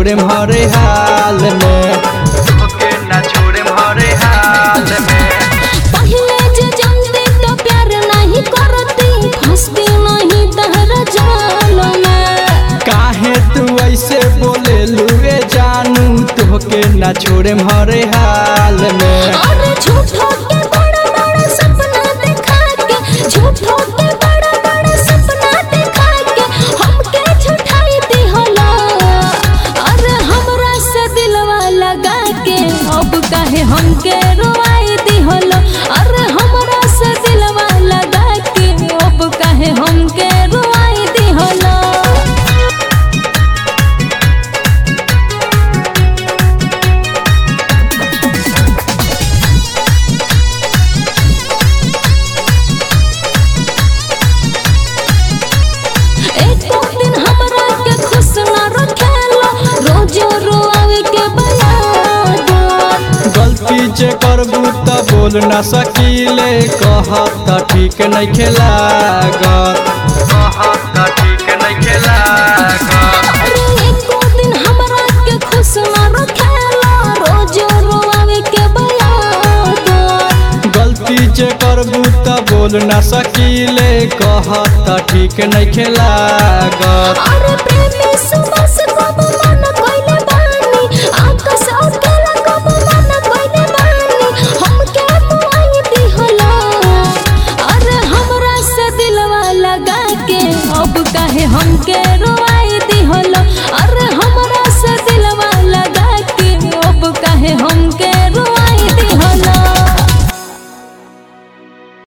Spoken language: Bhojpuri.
छोड़े हरे हाल में, तोहके ना छोड़े हरे हाल में। पहले जे जानती तो प्यार नहीं करती, फंसती नहीं तहरा जाल में। काहे तू ऐसे बोले लुए जानू, तोहके ना छोड़े हरे हाल में। अरे झूठो के बड़ा बड़ा सपना दिखा के, झूठो के बड़ा बड़ा सपना दिखा के हमके झूठाई दी होला। अरे हमरा से दिलवा लगा के अब काहे हमके रोवाई दी होला। अरे हमरा से दिलवा लगा के अब काहे हमके रोवाई दी होला। एको दिन हमरा के खुश ना रखेला, रोजो रोआवे के बयाद। गलती जे करबू त बोल ना सकीले, कहत त ठीक नहीं खेलागत, कहत त ठीक नहीं खेलागत। अरे एको दिन हमरा के खुश ना रखेला, रोजो रोआवे के बयाद। गलती जे करबू त बोल ना सकीले, कहत त ठीक नहीं खेलागत। अरे प्रेमी